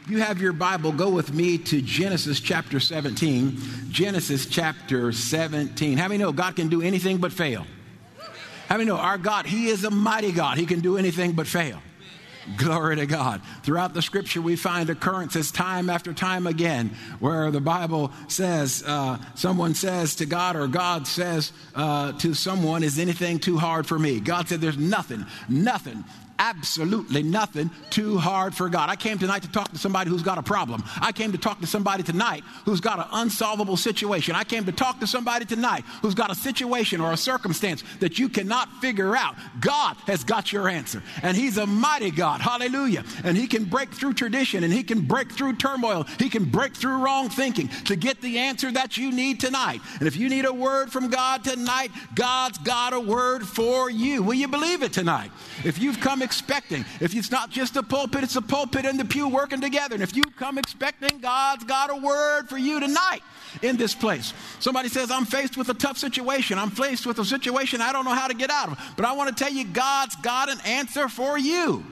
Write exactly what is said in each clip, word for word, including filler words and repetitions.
If you have your Bible, go with me to Genesis chapter seventeen. Genesis chapter seventeen. How many know God can do anything but fail? How many know our God, He is a mighty God. He can do anything but fail. Glory to God. Throughout the scripture, we find occurrences time after time again where the Bible says, uh, someone says to God, or God says uh, to someone, is anything too hard for me? God said there's nothing, nothing, absolutely nothing too hard for God. I came tonight to talk to somebody who's got a problem. I came to talk to somebody tonight who's got an unsolvable situation. I came to talk to somebody tonight who's got a situation or a circumstance that you cannot figure out. God has got your answer, and He's a mighty God. Hallelujah. And He can break through tradition, and He can break through turmoil. He can break through wrong thinking to get the answer that you need tonight. And if you need a word from God tonight, God's got a word for you. Will you believe it tonight? If you've come expecting, if it's not just a pulpit, it's a pulpit and the pew working together. And if you come expecting, God's got a word for you tonight in this place. Somebody says, I'm faced with a tough situation. I'm faced with a situation I don't know how to get out of. But I want to tell you, God's got an answer for you.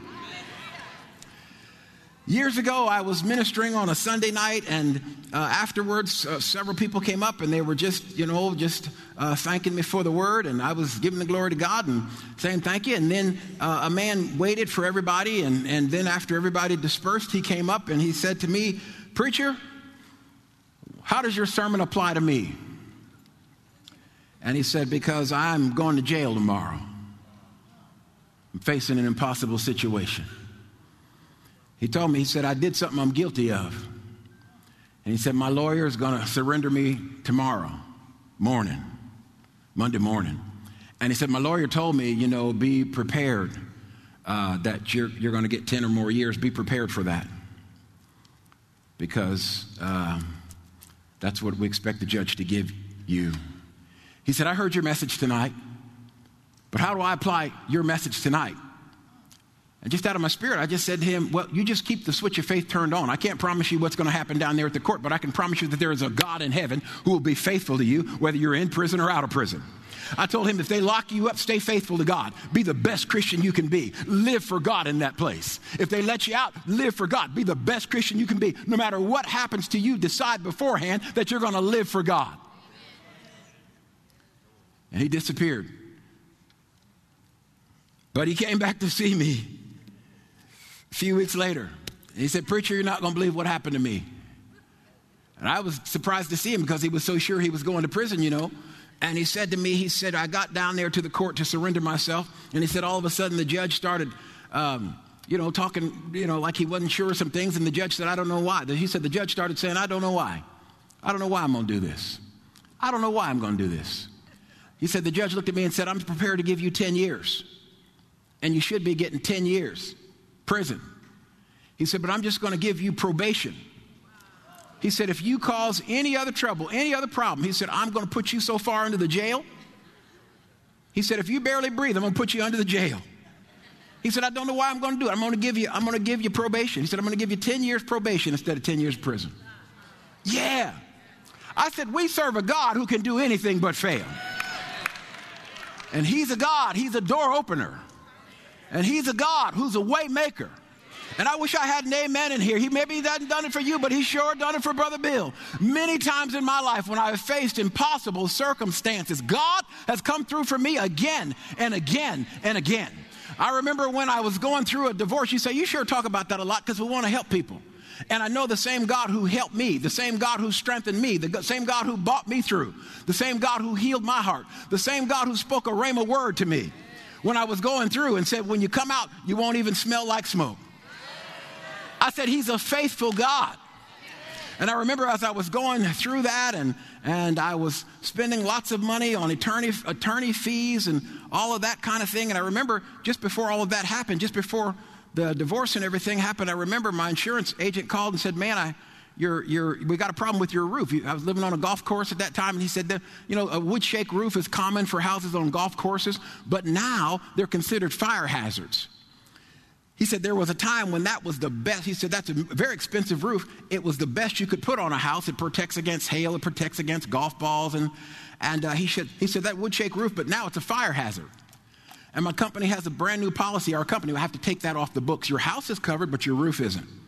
Years ago, I was ministering on a Sunday night, and uh, afterwards, uh, several people came up, and they were just, you know, just uh, thanking me for the word, and I was giving the glory to God and saying thank you. And then uh, a man waited for everybody, and, and then after everybody dispersed, he came up and he said to me, "Preacher, how does your sermon apply to me?" And he said, "Because I'm going to jail tomorrow. I'm facing an impossible situation." He told me, he said, "I did something I'm guilty of." And he said, "My lawyer is going to surrender me tomorrow morning, Monday morning." And he said, "My lawyer told me, you know, be prepared uh, that you're, you're going to get ten or more years. Be prepared for that. Because uh, that's what we expect the judge to give you." He said, "I heard your message tonight, but how do I apply your message tonight?" And just out of my spirit, I just said to him, "Well, you just keep the switch of faith turned on. I can't promise you what's going to happen down there at the court, but I can promise you that there is a God in heaven who will be faithful to you, whether you're in prison or out of prison." I told him, if they lock you up, stay faithful to God. Be the best Christian you can be. Live for God in that place. If they let you out, live for God. Be the best Christian you can be. No matter what happens to you, decide beforehand that you're going to live for God. And he disappeared. But he came back to see me a few weeks later. He said, "Preacher, you're not going to believe what happened to me." And I was surprised to see him because he was so sure he was going to prison, you know. And he said to me, he said, "I got down there to the court to surrender myself." And he said, all of a sudden the judge started, um, you know, talking, you know, like he wasn't sure of some things. And the judge said, "I don't know why." He said, the judge started saying, "I don't know why. I don't know why I'm going to do this. I don't know why I'm going to do this." He said, the judge looked at me and said, "I'm prepared to give you ten years. And you should be getting ten years. Prison." He said, "But I'm just going to give you probation." He said, "If you cause any other trouble, any other problem," he said, "I'm going to put you so far into the jail." He said, "If you barely breathe, I'm going to put you under the jail." He said, "I don't know why I'm going to do it. I'm going to give you, I'm going to give you probation." He said, "I'm going to give you ten years probation instead of ten years prison." Yeah. I said, we serve a God who can do anything but fail. And He's a God, He's a door opener. And He's a God who's a way maker. And I wish I had an amen in here. He maybe he hasn't done it for you, but He sure done it for Brother Bill. Many times in my life when I have faced impossible circumstances, God has come through for me again and again and again. I remember when I was going through a divorce, you say, "You sure talk about that a lot because we want to help people." And I know the same God who helped me, the same God who strengthened me, the same God who brought me through, the same God who healed my heart, the same God who spoke a rhema word to me when I was going through and said, "When you come out, you won't even smell like smoke." I said, He's a faithful God. And I remember as I was going through that and, and I was spending lots of money on attorney, attorney fees and all of that kind of thing. And I remember just before all of that happened, just before the divorce and everything happened, I remember my insurance agent called and said, "Man, I, you're, you're, we got a problem with your roof." I was living on a golf course at that time, and he said, that, you know, a wood shake roof is common for houses on golf courses, but now they're considered fire hazards. He said there was a time when that was the best. He said that's a very expensive roof. It was the best you could put on a house. It protects against hail. It protects against golf balls. And, and uh, he, should, he said that would shake roof, but now it's a fire hazard. And my company has a brand new policy. Our company will have to take that off the books. Your house is covered, but your roof isn't.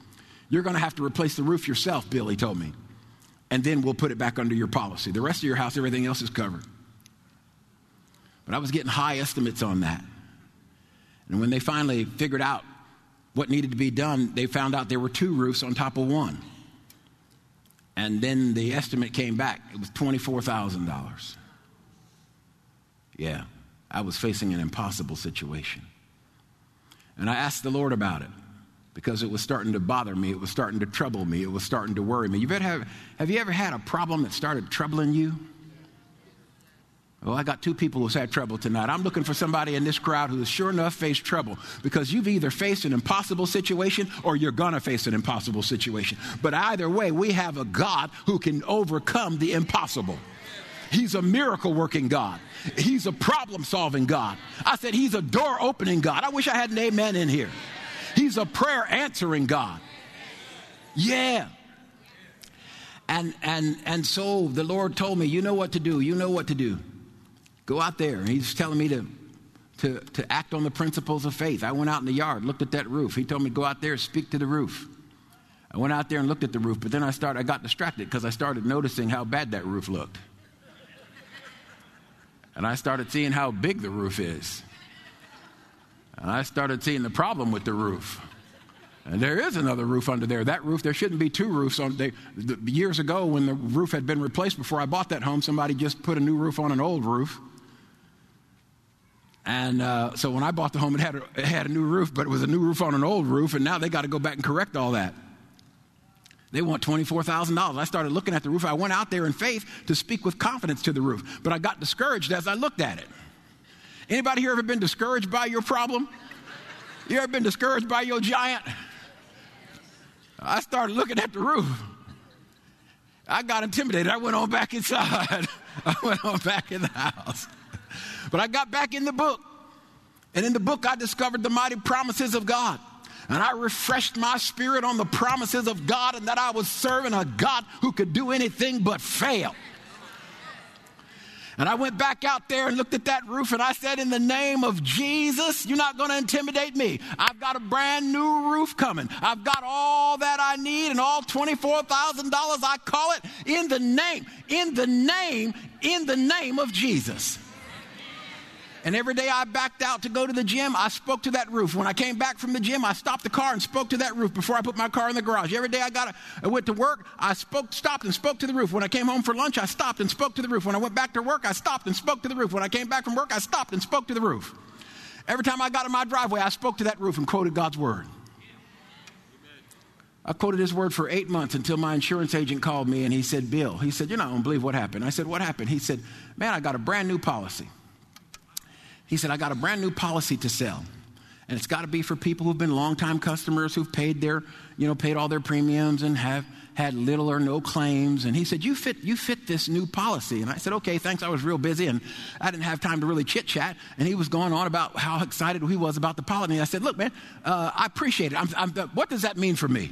You're going to have to replace the roof yourself, Bill, he told me. And then we'll put it back under your policy. The rest of your house, everything else is covered. But I was getting high estimates on that. And when they finally figured out what needed to be done, they found out there were two roofs on top of one. And then the estimate came back. It was twenty-four thousand dollars. Yeah, I was facing an impossible situation. And I asked the Lord about it because it was starting to bother me. It was starting to trouble me. It was starting to worry me. You better have, have you ever had a problem that started troubling you? Well, I got two people who's had trouble tonight. I'm looking for somebody in this crowd who has sure enough faced trouble, because you've either faced an impossible situation or you're going to face an impossible situation. But either way, we have a God who can overcome the impossible. He's a miracle working God. He's a problem solving God. I said he's a door opening God. I wish I had an amen in here. He's a prayer answering God. Yeah. And and and so the Lord told me, you know what to do. You know what to do. Go out there. He's telling me to, to, to act on the principles of faith. I went out in the yard, looked at that roof. He told me to go out there and speak to the roof. I went out there and looked at the roof, but then I started, I got distracted because I started noticing how bad that roof looked. And I started seeing how big the roof is. And I started seeing the problem with the roof. And there is another roof under there. That roof, there shouldn't be two roofs on. They, the, years ago, when the roof had been replaced before I bought that home, somebody just put a new roof on an old roof. And uh, so when I bought the home, it had, a, it had a new roof, but it was a new roof on an old roof, and now they got to go back and correct all that. They want twenty-four thousand dollars. I started looking at the roof. I went out there in faith to speak with confidence to the roof, but I got discouraged as I looked at it. Anybody here ever been discouraged by your problem? You ever been discouraged by your giant? I started looking at the roof. I got intimidated. I went on back inside. I went on back in the house. But I got back in the book. And in the book, I discovered the mighty promises of God. And I refreshed my spirit on the promises of God, and that I was serving a God who could do anything but fail. And I went back out there and looked at that roof, and I said, in the name of Jesus, you're not going to intimidate me. I've got a brand new roof coming. I've got all that I need, and all twenty-four thousand dollars, I call it, in the name, in the name, in the name of Jesus. And every day I backed out to go to the gym, I spoke to that roof. When I came back from the gym, I stopped the car and spoke to that roof before I put my car in the garage. Every day I got, a, I went to work, I spoke, stopped and spoke to the roof. When I came home for lunch, I stopped and spoke to the roof. When I went back to work, I stopped and spoke to the roof. When I came back from work, I stopped and spoke to the roof. Every time I got in my driveway, I spoke to that roof and quoted God's word. I quoted his word for eight months until my insurance agent called me and he said, Bill, he said, you're not going to believe what happened. I said, what happened? He said, man, I got a brand new policy. He said, I got a brand new policy to sell. And it's got to be for people who've been longtime customers who've paid their, you know, paid all their premiums and have had little or no claims. And he said, you fit, you fit this new policy. And I said, okay, thanks. I was real busy and I didn't have time to really chit chat. And he was going on about how excited he was about the policy. And I said, look, man, uh, I appreciate it. I'm, I'm, what does that mean for me?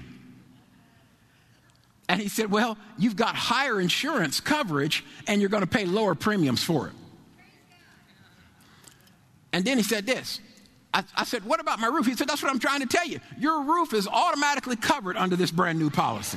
And he said, well, you've got higher insurance coverage and you're going to pay lower premiums for it. And then he said this. I, I said, what about my roof? He said, that's what I'm trying to tell you. Your roof is automatically covered under this brand new policy.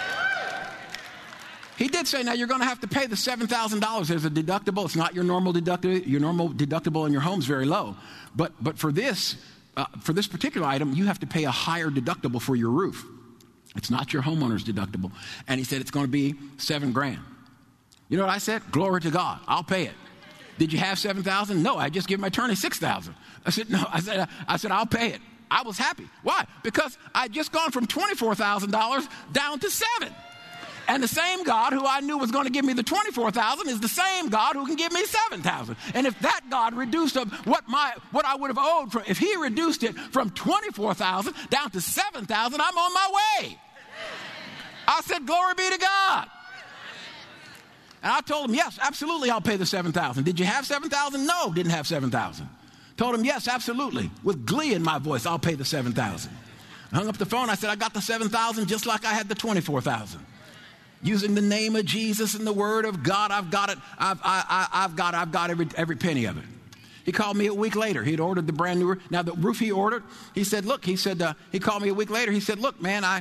He did say, now you're going to have to pay the seven thousand dollars. There's a deductible. It's not your normal deductible. Your normal deductible in your home is very low. But but for this, uh, for this particular item, you have to pay a higher deductible for your roof. It's not your homeowner's deductible. And he said, it's going to be seven grand. You know what I said? Glory to God. I'll pay it. Did you have seven thousand? No, I just gave my attorney six thousand. I said, no, I said, I said, I'll pay it. I was happy. Why? Because I'd just gone from twenty-four thousand dollars down to seven. And the same God who I knew was going to give me the twenty-four thousand is the same God who can give me seven thousand. And if that God reduced what my what I would have owed, from, if he reduced it from twenty-four thousand down to seven thousand, I'm on my way. I said, glory be to God. And I told him, yes, absolutely, I'll pay the seven thousand. Did you have seven thousand? No, didn't have seven thousand. Told him, yes, absolutely. With glee in my voice, I'll pay the seven thousand. I hung up the phone. I said, I got the seven thousand just like I had the twenty-four thousand. Using the name of Jesus and the word of God, I've got it. I've, I, I, I've got, I've got every, every penny of it. He called me a week later. He'd ordered the brand new. Now the roof he ordered. He said, look. He said uh, he called me a week later. He said, look, man, I.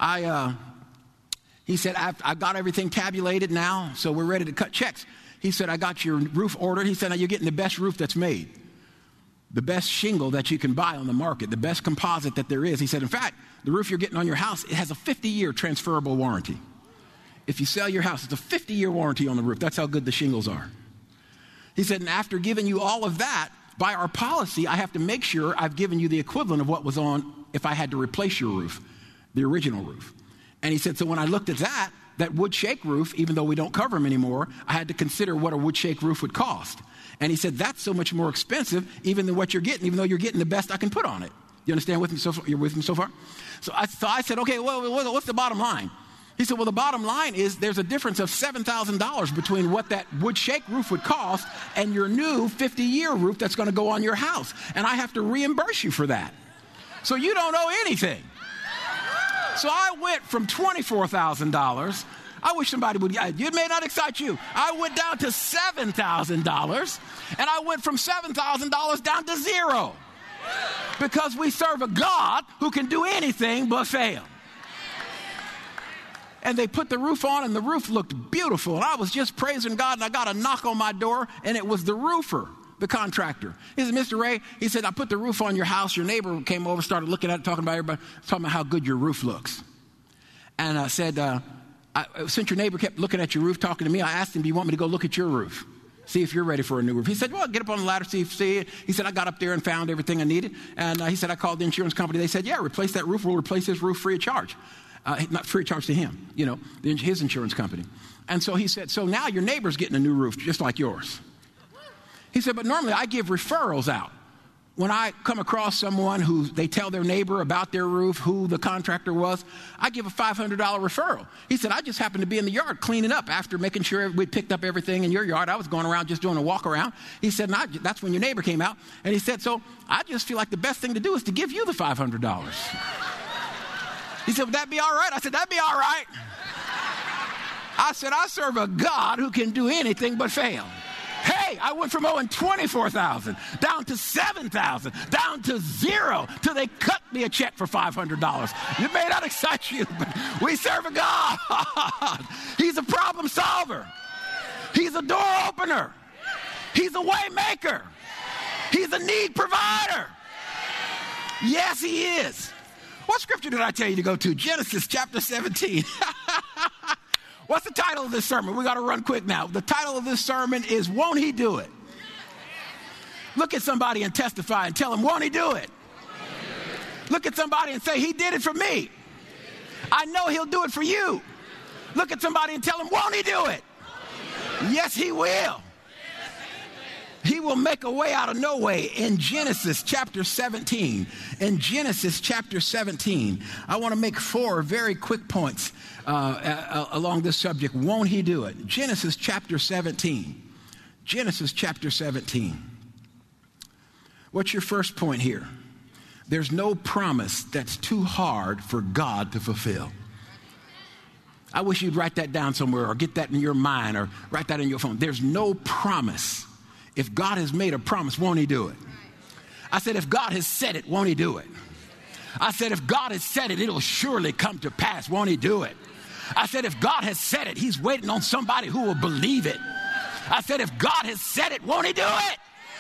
I, uh, he said, I've, I've got everything tabulated now, so we're ready to cut checks. He said, I got your roof ordered. He said, now you're getting the best roof that's made, the best shingle that you can buy on the market, the best composite that there is. He said, in fact, the roof you're getting on your house, it has a fifty-year transferable warranty. If you sell your house, it's a fifty-year warranty on the roof. That's how good the shingles are. He said, and after giving you all of that, by our policy, I have to make sure I've given you the equivalent of what was on if I had to replace your roof, the original roof. And he said, so when I looked at that, that wood shake roof, even though we don't cover them anymore, I had to consider what a wood shake roof would cost. And he said, that's so much more expensive even than what you're getting, even though you're getting the best I can put on it. You understand with me so far? You're with me so far? So I, so I said, okay, well, what's the bottom line? He said, well, the bottom line is there's a difference of seven thousand dollars between what that wood shake roof would cost and your new fifty-year roof that's going to go on your house. And I have to reimburse you for that. So you don't owe anything. So I went from twenty-four thousand dollars. I wish somebody would, it may not excite you. I went down to seven thousand dollars, and I went from seven thousand dollars down to zero. Because we serve a God who can do anything but fail. And they put the roof on, and the roof looked beautiful. And I was just praising God, and I got a knock on my door, and it was the roofer, the contractor. He said, Mister Ray, he said, I put the roof on your house. Your neighbor came over, started looking at it, talking about everybody, talking about how good your roof looks. And I said, uh, I, since your neighbor kept looking at your roof, talking to me, I asked him, do you want me to go look at your roof? See if you're ready for a new roof. He said, well, get up on the ladder, see if see it. He said, I got up there and found everything I needed. And uh, he said, I called the insurance company. They said, yeah, replace that roof. We'll replace his roof free of charge. Uh, not free of charge to him, you know, his insurance company. And so he said, so now your neighbor's getting a new roof just like yours. He said, but normally I give referrals out. When I come across someone who they tell their neighbor about their roof, who the contractor was, I give a five hundred dollars referral. He said, I just happened to be in the yard cleaning up after making sure we'd picked up everything in your yard. I was going around just doing a walk around. He said, and I, that's when your neighbor came out. And he said, so I just feel like the best thing to do is to give you the five hundred dollars. He said, would that be all right? I said, that'd be all right. I said, I serve a God who can do anything but fail. Hey, I went from owing twenty-four thousand dollars down to seven thousand dollars, down to zero, till they cut me a check for five hundred dollars. It may not excite you, but we serve a God. He's a problem solver. He's a door opener. He's a way maker. He's a need provider. Yes, he is. What scripture did I tell you to go to? Genesis chapter seventeen. What's the title of this sermon? We got to run quick now. The title of this sermon is, Won't He Do It? Look at somebody and testify and tell them, won't he do it? Look at somebody and say, he did it for me. I know he'll do it for you. Look at somebody and tell them, won't he do it? Yes, he will. He will make a way out of no way in Genesis chapter seventeen. In Genesis chapter seventeen, I want to make four very quick points uh, uh, along this subject. Won't he do it? Genesis chapter seventeen. Genesis chapter seventeen. What's your first point here? There's no promise that's too hard for God to fulfill. I wish you'd write that down somewhere or get that in your mind or write that in your phone. There's no promise. If God has made a promise, won't he do it? I said, if God has said it, won't he do it? I said, if God has said it, it'll surely come to pass. Won't he do it? I said, if God has said it, he's waiting on somebody who will believe it. I said, if God has said it, won't he do it?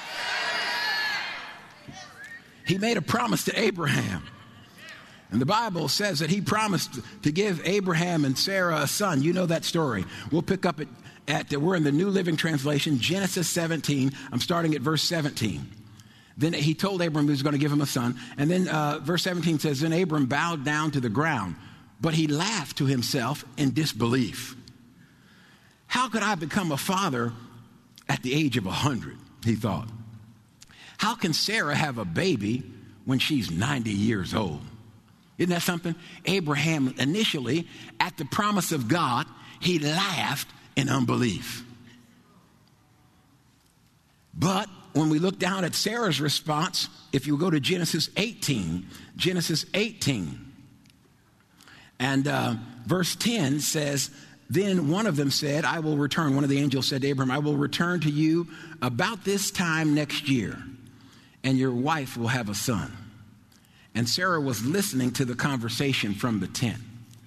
He made a promise to Abraham. And the Bible says that he promised to give Abraham and Sarah a son. You know that story. We'll pick up at At, we're in the New Living Translation, Genesis seventeen. I'm starting at verse seventeen. Then he told Abram he was going to give him a son. And then uh, verse seventeen says, then Abram bowed down to the ground, but he laughed to himself in disbelief. How could I become a father at the age of one hundred, he thought. How can Sarah have a baby when she's ninety years old? Isn't that something? Abraham initially, at the promise of God, he laughed in unbelief. But when we look down at Sarah's response, if you go to Genesis eighteen, Genesis eighteen, and uh, verse ten says, then one of them said, I will return. One of the angels said to Abraham, I will return to you about this time next year, and your wife will have a son. And Sarah was listening to the conversation from the tent.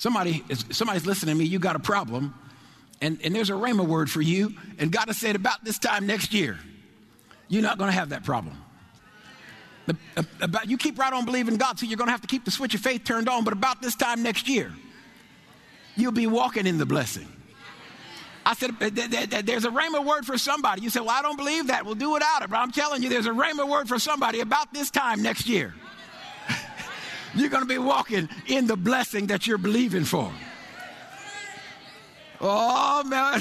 Somebody is, somebody's listening to me, you got a problem, and, and there's a rhema word for you, and God has said about this time next year, you're not going to have that problem. The, about, you keep right on believing God, so you're going to have to keep the switch of faith turned on, but about this time next year, you'll be walking in the blessing. I said, there's a rhema word for somebody. You say, well, I don't believe that. We'll do without it. But I'm telling you, there's a rhema word for somebody about this time next year. You're going to be walking in the blessing that you're believing for. Oh, man.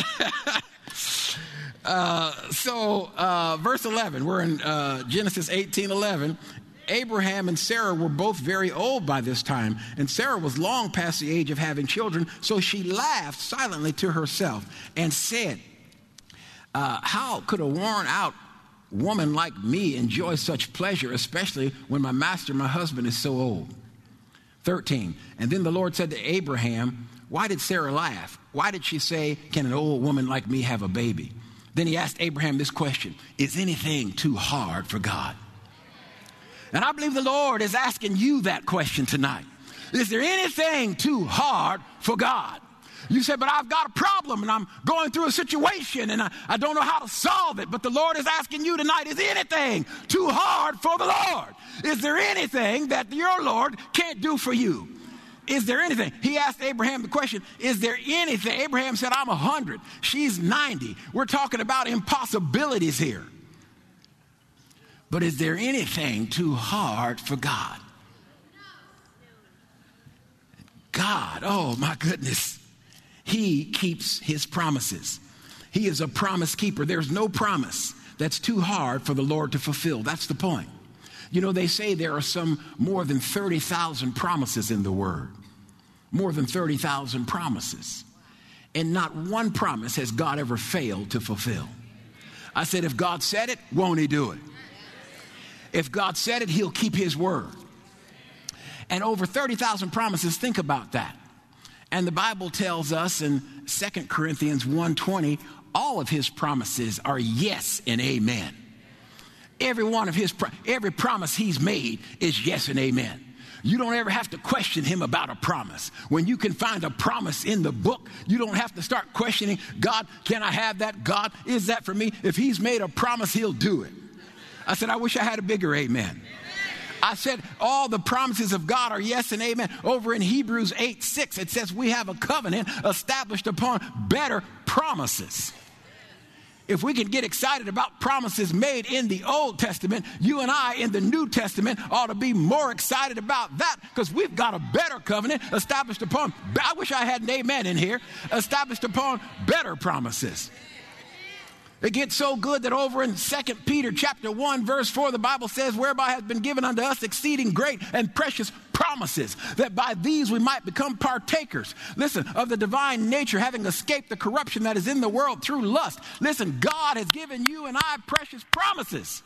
uh, so, uh, verse eleven, we're in uh, Genesis eighteen eleven. Abraham and Sarah were both very old by this time, and Sarah was long past the age of having children, so she laughed silently to herself and said, uh, how could a worn-out woman like me enjoy such pleasure, especially when my master, my husband, is so old? thirteen, and then the Lord said to Abraham, why did Sarah laugh? Why did she say, can an old woman like me have a baby? Then he asked Abraham this question, is anything too hard for God? And I believe the Lord is asking you that question tonight. Is there anything too hard for God? You say, but I've got a problem and I'm going through a situation and I, I don't know how to solve it. But the Lord is asking you tonight, is anything too hard for the Lord? Is there anything that your Lord can't do for you? Is there anything? He asked Abraham the question, is there anything? Abraham said, I'm one hundred. She's ninety. We're talking about impossibilities here. But is there anything too hard for God? God, oh my goodness. He keeps his promises. He is a promise keeper. There's no promise that's too hard for the Lord to fulfill. That's the point. You know, they say there are some more than thirty thousand promises in the Word. More than thirty thousand promises. And not one promise has God ever failed to fulfill. I said, if God said it, won't he do it? If God said it, he'll keep his word. And over thirty thousand promises, think about that. And the Bible tells us in Second Corinthians one twenty, all of his promises are yes and amen. Every one of his, every promise he's made is yes and amen. You don't ever have to question him about a promise. When you can find a promise in the book, you don't have to start questioning, God, can I have that? God, is that for me? If he's made a promise, he'll do it. I said, I wish I had a bigger amen. I said, all the promises of God are yes and amen. Over in Hebrews eight six, it says we have a covenant established upon better promises. If we can get excited about promises made in the Old Testament, you and I in the New Testament ought to be more excited about that because we've got a better covenant established upon, I wish I had an amen in here, established upon better promises. It gets so good that over in Second Peter chapter one, verse four, the Bible says, whereby has been given unto us exceeding great and precious promises, that by these we might become partakers, listen, of the divine nature, having escaped the corruption that is in the world through lust. Listen, God has given you and I precious promises.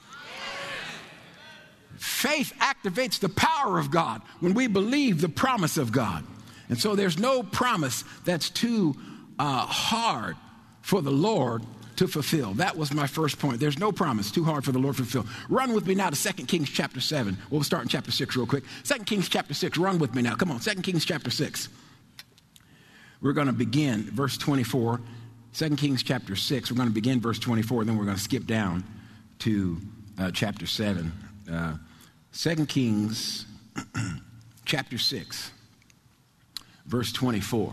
Faith activates the power of God when we believe the promise of God. And so there's no promise that's too uh, hard for the Lord to fulfill. That was my first point. There's no promise too hard for the Lord to fulfill. Run with me now to Second Kings chapter seven. We'll start in chapter six real quick. Second Kings chapter six. Run with me now. Come on. Second Kings chapter six. We're going to begin verse twenty-four. Second Kings chapter six. We're going to begin verse twenty-four. Then we're going to skip down to uh, chapter seven. Uh, Second Kings chapter six. Verse twenty-four.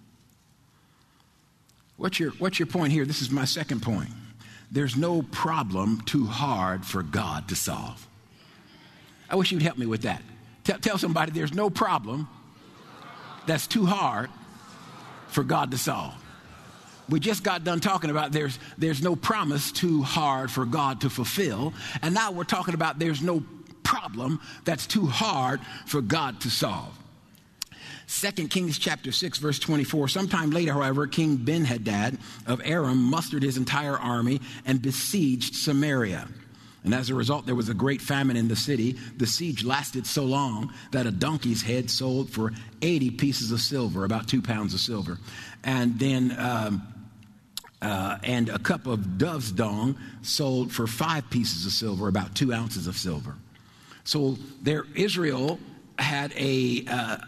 What's your, what's your point here? This is my second point. There's no problem too hard for God to solve. I wish you'd help me with that. Tell, tell somebody there's no problem that's too hard for God to solve. We just got done talking about there's, there's no promise too hard for God to fulfill. And now we're talking about there's no problem that's too hard for God to solve. Second Kings chapter six, verse twenty-four. Sometime later, however, King Ben-Hadad of Aram mustered his entire army and besieged Samaria. And as a result, there was a great famine in the city. The siege lasted so long that a donkey's head sold for eighty pieces of silver, about two pounds of silver. And then um, uh, and a cup of dove's dung sold for five pieces of silver, about two ounces of silver. So there, Israel had a... Uh,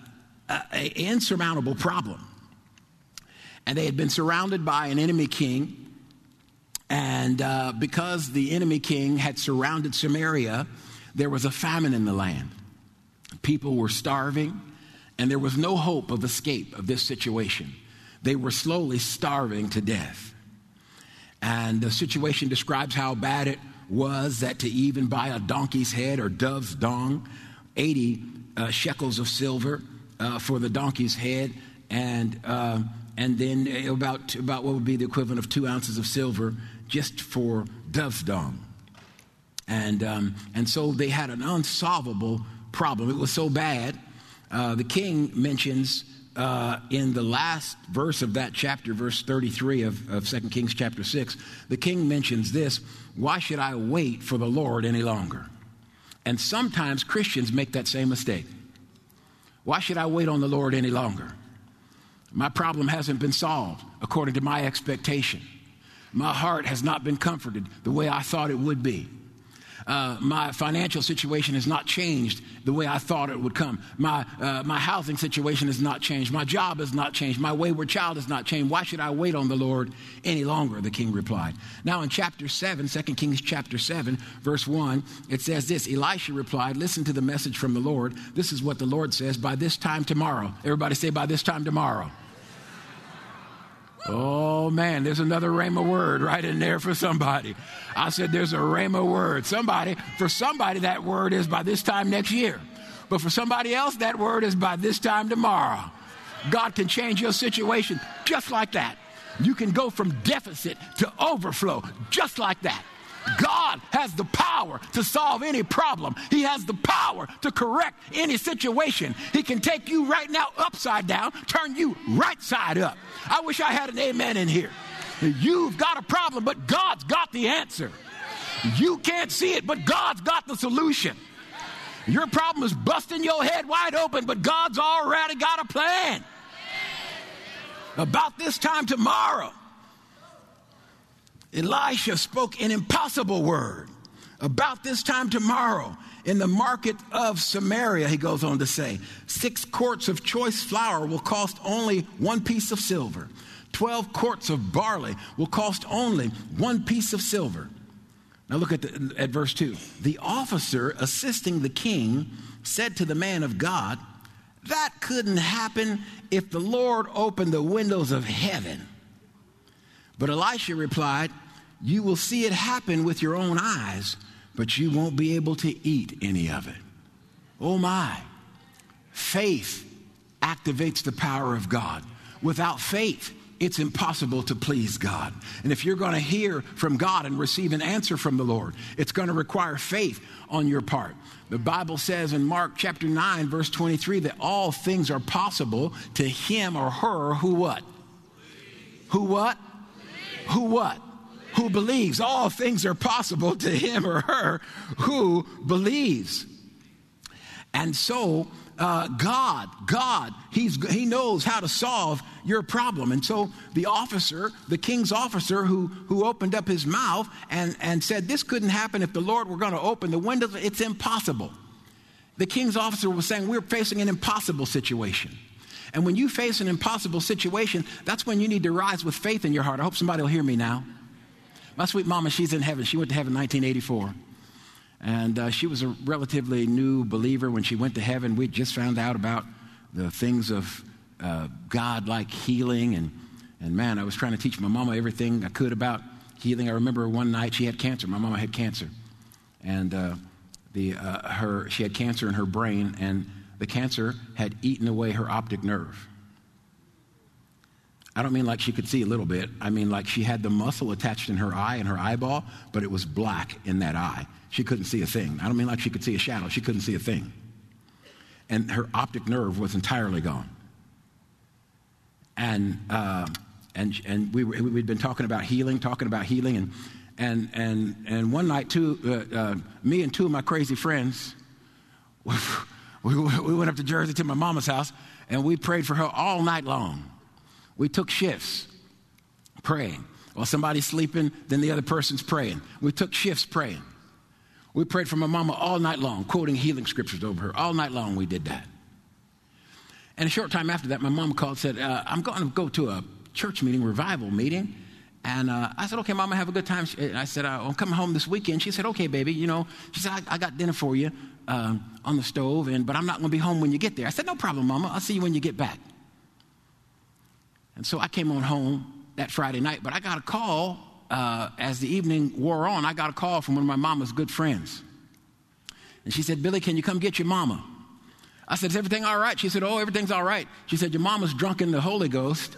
an insurmountable problem. And they had been surrounded by an enemy king. And uh, because the enemy king had surrounded Samaria, there was a famine in the land. People were starving, and there was no hope of escape of this situation. They were slowly starving to death. And the situation describes how bad it was that to even buy a donkey's head or dove's dung, eighty uh, shekels of silver uh, for the donkey's head, and uh, and then about, about what would be the equivalent of two ounces of silver just for dove's dung. And, um, and so they had an unsolvable problem. It was so bad. Uh, the king mentions uh, in the last verse of that chapter, verse thirty-three of, of Second Kings chapter six, the king mentions this: why should I wait for the Lord any longer? And sometimes Christians make that same mistake. Why should I wait on the Lord any longer? My problem hasn't been solved according to my expectation. My heart has not been comforted the way I thought it would be. Uh, my financial situation has not changed the way I thought it would come. My uh, my housing situation has not changed. My job has not changed. My wayward child has not changed. Why should I wait on the Lord any longer? The king replied. Now in chapter seven, Second Kings chapter seven, verse one, it says this: Elisha replied, listen to the message from the Lord. This is what the Lord says: by this time tomorrow. Everybody say, by this time tomorrow. Oh, man, there's another rhema word right in there for somebody. I said there's a rhema word. Somebody, for somebody, that word is by this time next year. But for somebody else, that word is by this time tomorrow. God can change your situation just like that. You can go from deficit to overflow just like that. God has the power to solve any problem. He has the power to correct any situation. He can take you right now upside down, turn you right side up. I wish I had an amen in here. You've got a problem, but God's got the answer. You can't see it, but God's got the solution. Your problem is busting your head wide open, but God's already got a plan. About this time tomorrow, Elisha spoke an impossible word. About this time tomorrow, in the market of Samaria, he goes on to say, six quarts of choice flour will cost only one piece of silver. Twelve quarts of barley will cost only one piece of silver. Now look at, the, at verse two. The officer assisting the king said to the man of God, that couldn't happen if the Lord opened the windows of heaven. But Elisha replied, you will see it happen with your own eyes, but you won't be able to eat any of it. Oh my. Faith activates the power of God. Without faith, it's impossible to please God. And if you're going to hear from God and receive an answer from the Lord, it's going to require faith on your part. The Bible says in Mark chapter nine, verse twenty-three, that all things are possible to him or her who what? Who what? Who what? Who believes. All things are possible to him or her who believes. And so uh, God, God, he's, he knows how to solve your problem. And so the officer, the king's officer who, who opened up his mouth and, and said, this couldn't happen if the Lord were going to open the windows. It's impossible. The king's officer was saying, we're facing an impossible situation. And when you face an impossible situation, that's when you need to rise with faith in your heart. I hope somebody will hear me now. My sweet mama, she's in heaven. She went to heaven in nineteen eighty-four. And uh, she was a relatively new believer when she went to heaven. We just found out about the things of uh, God, like healing. And, and man, I was trying to teach my mama everything I could about healing. I remember one night she had cancer. My mama had cancer. And uh, the uh, her she had cancer in her brain, and the cancer had eaten away her optic nerve. I don't mean like she could see a little bit. I mean like she had the muscle attached in her eye and her eyeball, but it was black in that eye. She couldn't see a thing. I don't mean like she could see a shadow. She couldn't see a thing. And her optic nerve was entirely gone. And uh, and and we were, we'd been talking about healing, talking about healing, and and and and one night, two, uh, uh, me and two of my crazy friends, we, we went up to Jersey to my mama's house, and we prayed for her all night long. We took shifts praying. While somebody's sleeping, then the other person's praying. We took shifts praying. We prayed for my mama all night long, quoting healing scriptures over her. All night long we did that. And a short time after that, my mom called and said, uh, I'm going to go to a church meeting, revival meeting. And uh, I said, okay, Mama, have a good time. And I said, I'm coming home this weekend. She said, okay, baby, you know. She said, I, I got dinner for you um, on the stove, and but I'm not going to be home when you get there. I said, no problem, Mama. I'll see you when you get back. And so I came on home that Friday night, but I got a call uh, as the evening wore on. I got a call from one of my mama's good friends. And she said, Billy, can you come get your mama? I said, is everything all right? She said, oh, everything's all right. She said, your mama's drunk in the Holy Ghost.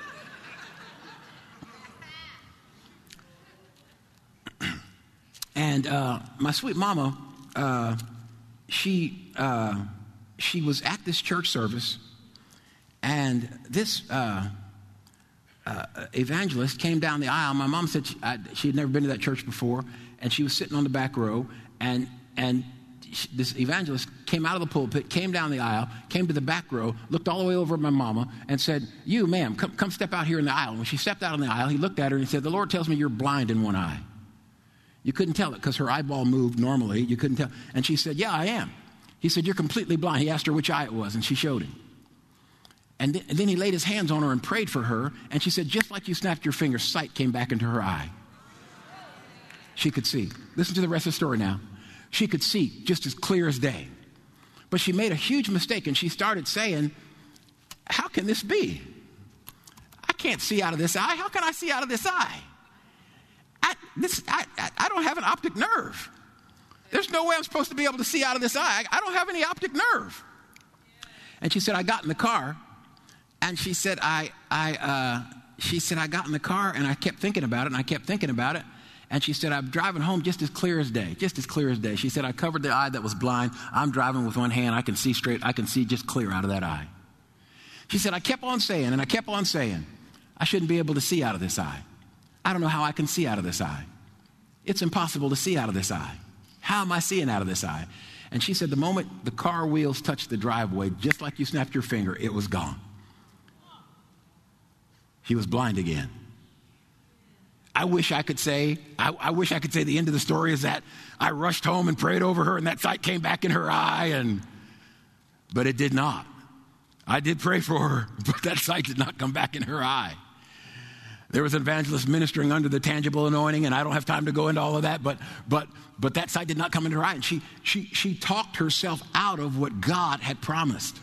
And uh, my sweet mama, uh, she uh, she was at this church service, and this uh, uh, evangelist came down the aisle. My mom said she, I, she had never been to that church before, and she was sitting on the back row, and and she, this evangelist came out of the pulpit, came down the aisle, came to the back row, looked all the way over at my mama, and said, you, ma'am, come, come step out here in the aisle. And when she stepped out in the aisle, he looked at her and he said, the Lord tells me you're blind in one eye. You couldn't tell it because her eyeball moved normally. You couldn't tell. And she said, yeah, I am. He said, you're completely blind. He asked her which eye it was, and she showed him. And, th- and then he laid his hands on her and prayed for her, and she said, just like you snapped your finger, sight came back into her eye. She could see. Listen to the rest of the story now. She could see just as clear as day. But she made a huge mistake, and she started saying, how can this be? I can't see out of this eye. How can I see out of this eye? I, this, I, I, I don't have an optic nerve. There's no way I'm supposed to be able to see out of this eye. I, I don't have any optic nerve. And she said, I got in the car, and she said, I, I, uh, she said, I got in the car, and I kept thinking about it, and I kept thinking about it. And she said, I'm driving home just as clear as day, just as clear as day. She said, I covered the eye that was blind. I'm driving with one hand. I can see straight. I can see just clear out of that eye. She said, I kept on saying, and I kept on saying, I shouldn't be able to see out of this eye. I don't know how I can see out of this eye. It's impossible to see out of this eye. How am I seeing out of this eye? And she said, the moment the car wheels touched the driveway, just like you snapped your finger, it was gone. She was blind again. I wish I could say, I, I wish I could say the end of the story is that I rushed home and prayed over her and that sight came back in her eye, and but it did not. I did pray for her, but that sight did not come back in her eye. There was an evangelist ministering under the tangible anointing, and I don't have time to go into all of that, but but but that sight did not come into her eye, and she she she talked herself out of what God had promised.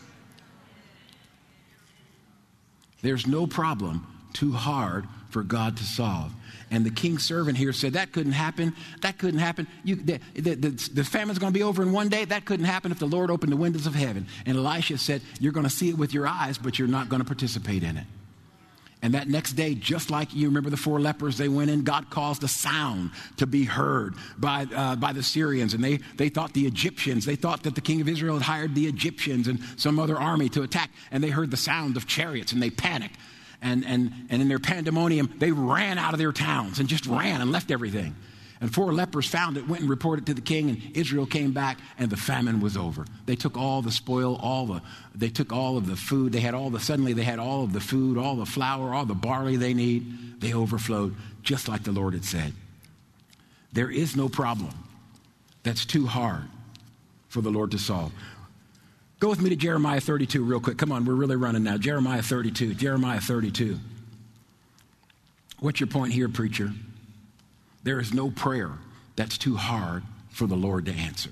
There's no problem too hard for God to solve. And the king's servant here said, that couldn't happen. That couldn't happen. You, the, the, the, the famine's going to be over in one day. That couldn't happen if the Lord opened the windows of heaven. And Elisha said, you're going to see it with your eyes, but you're not going to participate in it. And that next day, just like you remember the four lepers, they went in, God caused a sound to be heard by uh, by the Syrians. And they, they thought the Egyptians, they thought that the king of Israel had hired the Egyptians and some other army to attack. And they heard the sound of chariots and they panicked. And, and, and in their pandemonium, they ran out of their towns and just ran and left everything. And four lepers found it, went and reported to the king, and Israel came back, and the famine was over. They took all the spoil, all the, they took all of the food. They had all the, suddenly they had all of the food, all the flour, all the barley they need. They overflowed, just like the Lord had said. There is no problem that's too hard for the Lord to solve. Go with me to Jeremiah thirty-two real quick. Come on, we're really running now. Jeremiah thirty-two. Jeremiah thirty-two. What's your point here, preacher? There is no prayer that's too hard for the Lord to answer.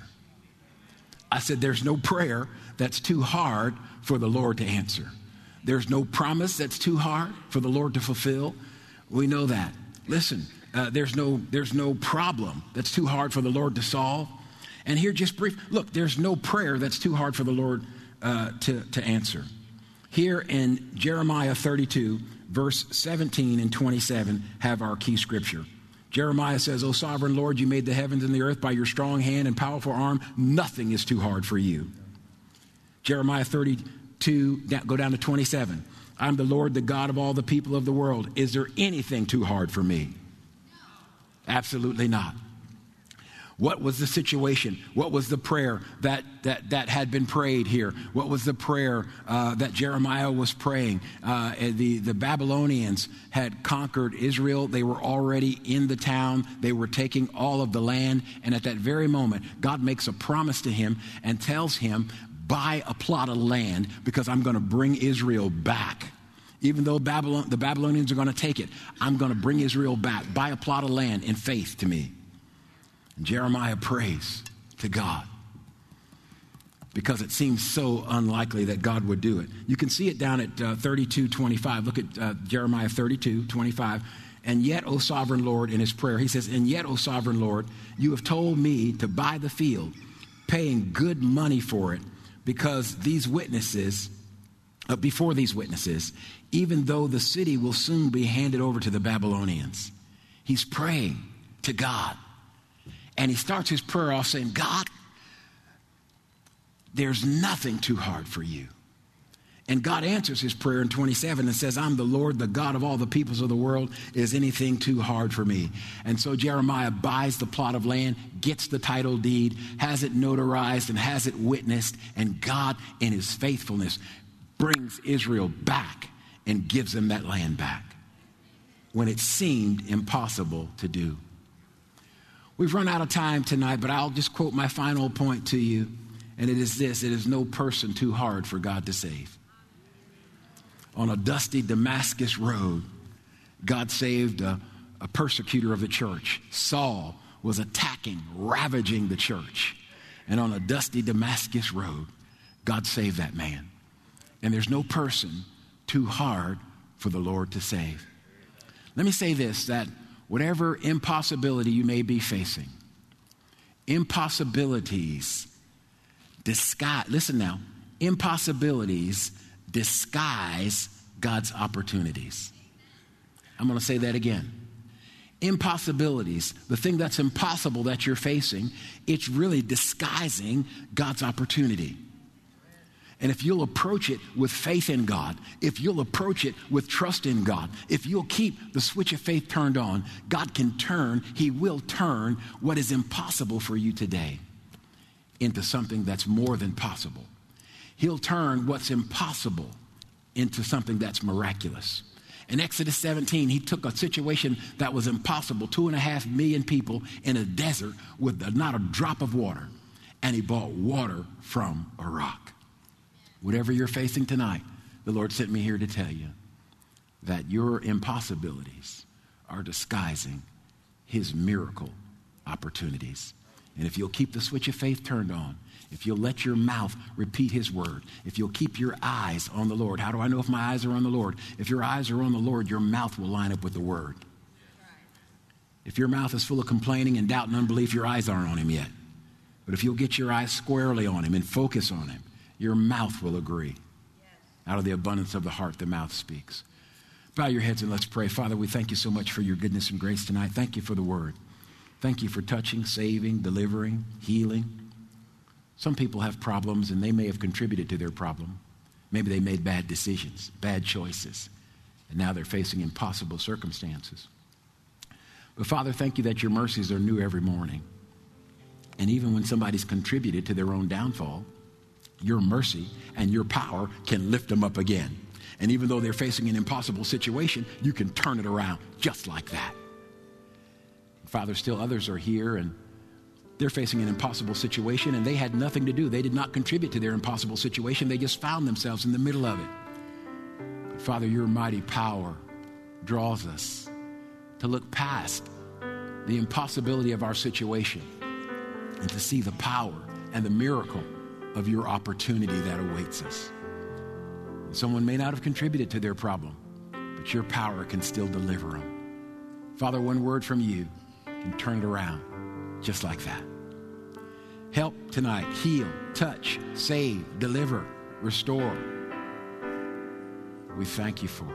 I said there's no prayer that's too hard for the Lord to answer. There's no promise that's too hard for the Lord to fulfill. We know that. Listen, uh, there's no there's no problem that's too hard for the Lord to solve. And here, just brief, look, there's no prayer that's too hard for the Lord uh, to, to answer. Here in Jeremiah thirty-two, verse seventeen and twenty-seven, have our key scripture. Jeremiah says, O sovereign Lord, you made the heavens and the earth by your strong hand and powerful arm. Nothing is too hard for you. Jeremiah thirty-two, go down to twenty-seven. I'm the Lord, the God of all the people of the world. Is there anything too hard for me? Absolutely not. What was the situation? What was the prayer that that, that had been prayed here? What was the prayer uh, that Jeremiah was praying? Uh, the, the Babylonians had conquered Israel. They were already in the town. They were taking all of the land. And at that very moment, God makes a promise to him and tells him, buy a plot of land because I'm going to bring Israel back. Even though Babylon, the Babylonians are going to take it, I'm going to bring Israel back. Buy a plot of land in faith to me. And Jeremiah prays to God because it seems so unlikely that God would do it. You can see it down at uh, thirty-two twenty-five. Look at uh, Jeremiah thirty-two twenty-five. And yet, O sovereign Lord, in his prayer, he says, and yet, O sovereign Lord, you have told me to buy the field, paying good money for it, because these witnesses, uh, before these witnesses, even though the city will soon be handed over to the Babylonians. He's praying to God. And he starts his prayer off saying, God, there's nothing too hard for you. And God answers his prayer in twenty-seven and says, I'm the Lord, the God of all the peoples of the world. Is anything too hard for me? And so Jeremiah buys the plot of land, gets the title deed, has it notarized and has it witnessed. And God, in his faithfulness, brings Israel back and gives them that land back when it seemed impossible to do. We've run out of time tonight, but I'll just quote my final point to you. And it is this: it is no person too hard for God to save. On a dusty Damascus road, God saved a, a persecutor of the church. Saul was attacking, ravaging the church. And on a dusty Damascus road, God saved that man. And there's no person too hard for the Lord to save. Let me say this, that whatever impossibility you may be facing, impossibilities disguise, listen now, impossibilities disguise God's opportunities. I'm going to say that again. Impossibilities, the thing that's impossible that you're facing, it's really disguising God's opportunity. And if you'll approach it with faith in God, if you'll approach it with trust in God, if you'll keep the switch of faith turned on, God can turn, he will turn what is impossible for you today into something that's more than possible. He'll turn what's impossible into something that's miraculous. In Exodus seventeen, he took a situation that was impossible, two and a half million people in a desert with not a drop of water, and he brought water from a rock. Whatever you're facing tonight, the Lord sent me here to tell you that your impossibilities are disguising his miracle opportunities. And if you'll keep the switch of faith turned on, if you'll let your mouth repeat his word, if you'll keep your eyes on the Lord. How do I know if my eyes are on the Lord? If your eyes are on the Lord, your mouth will line up with the word. If your mouth is full of complaining and doubt and unbelief, your eyes aren't on him yet. But if you'll get your eyes squarely on him and focus on him, your mouth will agree. Out of the abundance of the heart, the mouth speaks. Bow your heads and let's pray. Father, we thank you so much for your goodness and grace tonight. Thank you for the word. Thank you for touching, saving, delivering, healing. Some people have problems and they may have contributed to their problem. Maybe they made bad decisions, bad choices, and now they're facing impossible circumstances. But Father, thank you that your mercies are new every morning. And even when somebody's contributed to their own downfall, your mercy and your power can lift them up again. And even though they're facing an impossible situation, you can turn it around just like that. Father, still others are here and they're facing an impossible situation and they had nothing to do. They did not contribute to their impossible situation. They just found themselves in the middle of it. But Father, your mighty power draws us to look past the impossibility of our situation and to see the power and the miracle of your opportunity that awaits us. Someone may not have contributed to their problem, but your power can still deliver them. Father, one word from you can turn it around just like that. Help tonight, heal, touch, save, deliver, restore. We thank you for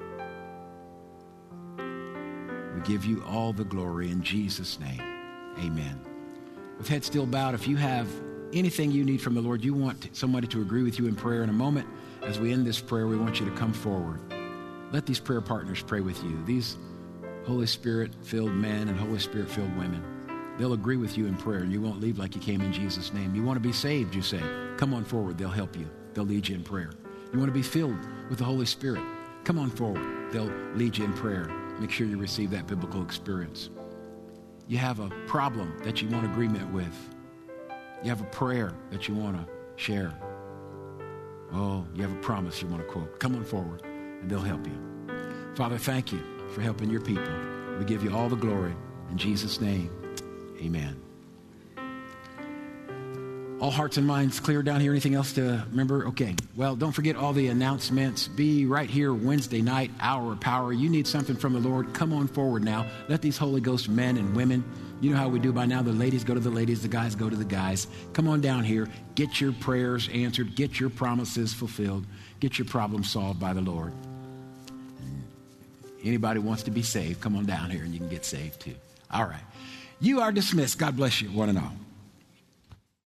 it. We give you all the glory in Jesus' name. Amen. With head still bowed, if you have anything you need from the Lord, you want somebody to agree with you in prayer in a moment, as we end this prayer, we want you to come forward. Let these prayer partners pray with you. These Holy Spirit-filled men and Holy Spirit-filled women, they'll agree with you in prayer, and you won't leave like you came in Jesus' name. You want to be saved, you say. Come on forward. They'll help you. They'll lead you in prayer. You want to be filled with the Holy Spirit. Come on forward. They'll lead you in prayer. Make sure you receive that biblical experience. You have a problem that you want agreement with. You have a prayer that you want to share. Oh, you have a promise you want to quote. Come on forward, and they'll help you. Father, thank you for helping your people. We give you all the glory. In Jesus' name, amen. All hearts and minds clear down here. Anything else to remember? Okay. Well, don't forget all the announcements. Be right here Wednesday night, Hour of Power. You need something from the Lord. Come on forward now. Let these Holy Ghost men and women, you know how we do by now. The ladies go to the ladies. The guys go to the guys. Come on down here. Get your prayers answered. Get your promises fulfilled. Get your problems solved by the Lord. Anybody wants to be saved, come on down here and you can get saved too. All right. You are dismissed. God bless you, one and all.